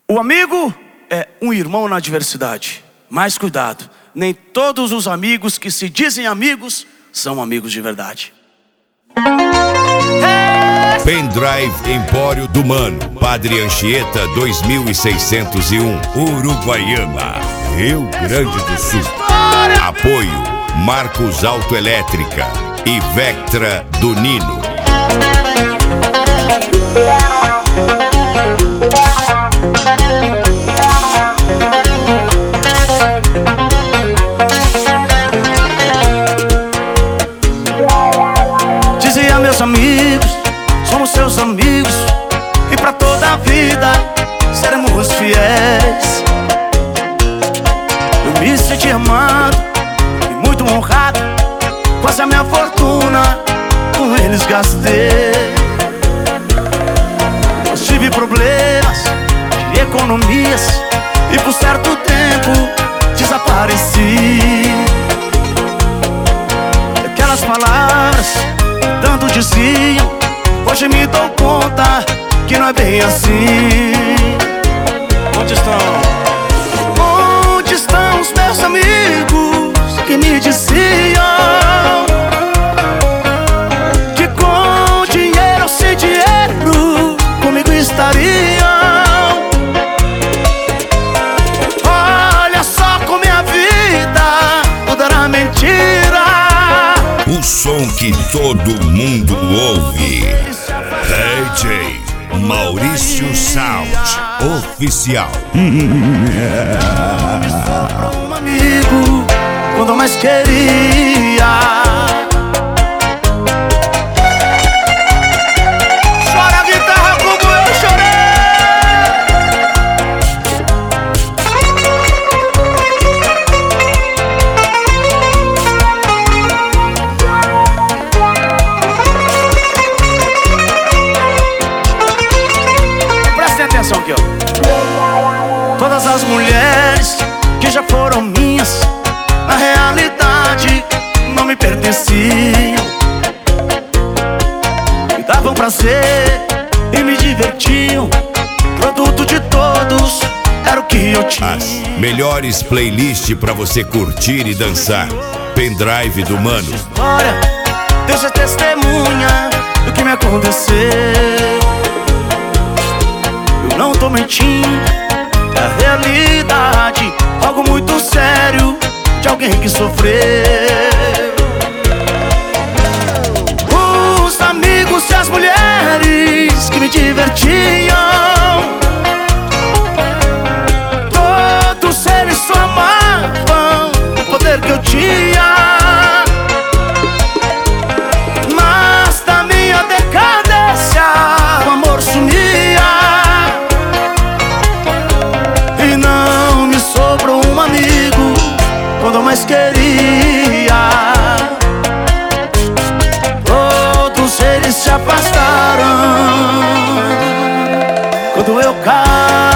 O amigo é um irmão na adversidade. Mas cuidado, nem todos os amigos que se dizem amigos são amigos de verdade. Pendrive Empório do Mano, Padre Anchieta 2601, Uruguaiana, Rio Grande do Sul. Apoio Marcos Autoelétrica e Vectra do Nino. Dizia meus amigos, somos seus amigos, e pra toda a vida seremos fiéis. Eu me senti amado e muito honrado, quase a minha fortuna com eles gastei. Eu tive problemas de economias e por certo tempo desapareci. Aquelas palavras que tanto diziam, hoje me dou conta que não é bem assim. Onde estão? Onde estão os meus amigos que me diziam que com dinheiro ou sem dinheiro comigo estariam? Olha só como minha vida tudo era mentira. O som que todo mundo ouve. DJ Maurício Sound Oficial. Um amigo quando eu mais queria. Chora a guitarra como eu chorei. Prestem atenção aqui, ó. Todas as mulheres que já foram minhas, na realidade não me pertenciam. Me davam prazer e me divertiam. Produto de todos era o que eu tinha. As melhores playlists pra você curtir e dançar. Pendrive do Mano. História, Deus é testemunha do que me aconteceu. Eu não tô mentindo, é a realidade, algo muito sério de alguém que sofreu. Os amigos e as mulheres que me divertiam, todos eles só amavam o poder que eu tinha. Mas da minha decadência o amor sumia. Sobrou um amigo quando eu mais queria. Todos eles se afastaram quando eu caí.